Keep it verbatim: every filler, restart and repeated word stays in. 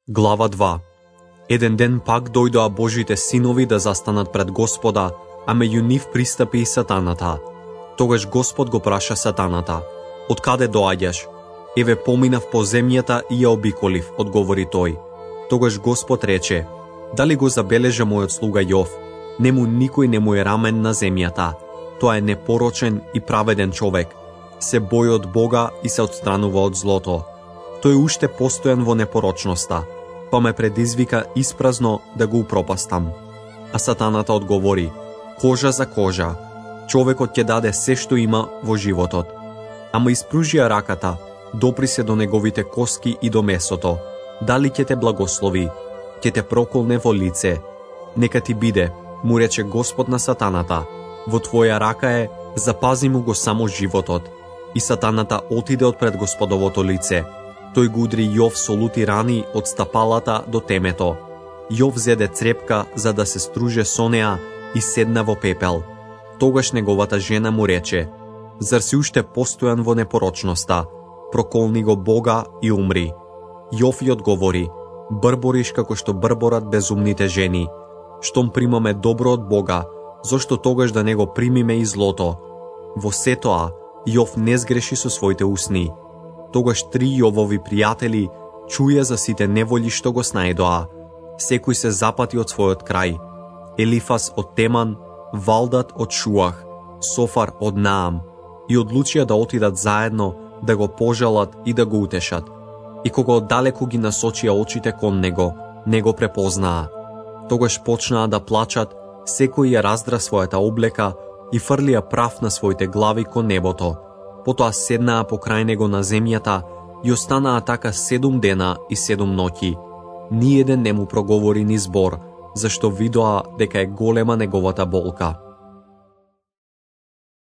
Глава два. Еден ден пак дојдоа Божите синови да застанат пред Господа, а меѓу нив пристапи и сатаната. Тогаш Господ го праша сатаната: "Откаде доаѓаш?" "Еве поминав по земјата и ја обиколив," одговори тој. Тогаш Господ рече: "Дали го забележа мојот слуга Јов? Нему никој не му е рамен на земјата. Тоа е непорочен и праведен човек. Се бои од Бога и се отстранува од злото. Тој уште постојан во непорочноста, па ме предизвика испразно да го упропастам." А сатаната одговори: "Кожа за кожа. Човекот ќе даде се што има во животот." Ама испружија раката, допри се до неговите коски и до месото. "Дали ќе те благослови? Ќе те проколне во лице. Нека ти биде," му рече Господ на сатаната. "Во твоја рака е, запази му го само животот." И сатаната отиде од пред Господовото лице. Тој го удри Јов со лути рани од стапалата до темето. Јов зеде црепка за да се струже со неа и седна во пепел. Тогаш неговата жена му рече: "Зар си уште постојан во непорочноста? Проколни го Бога и умри." Јов ја одговори: "Брбориш како што брборат безумните жени. Штом примаме добро од Бога, зошто тогаш да не го примиме и злото?" Во сетоа, Јов не сгреши со своите усни. Тогаш три Јовови пријатели чуја за сите неволји што го снајдоа. Секој се запати од својот крај. Елифас од Теман, Валдат од Шуах, Софар од Наам, и одлучија да отидат заедно, да го пожалат и да го утешат. И кога оддалеку ги насочија очите кон него, не го препознаа. Тогаш почнаа да плачат, секој ја раздра својата облека и фрлија прав на своите глави кон небото. Потоа седнаа покрај него на земјата и останаа така седум дена и седум ноќи. Ниеден не му проговори ни збор, зашто видоа дека е голема неговата болка.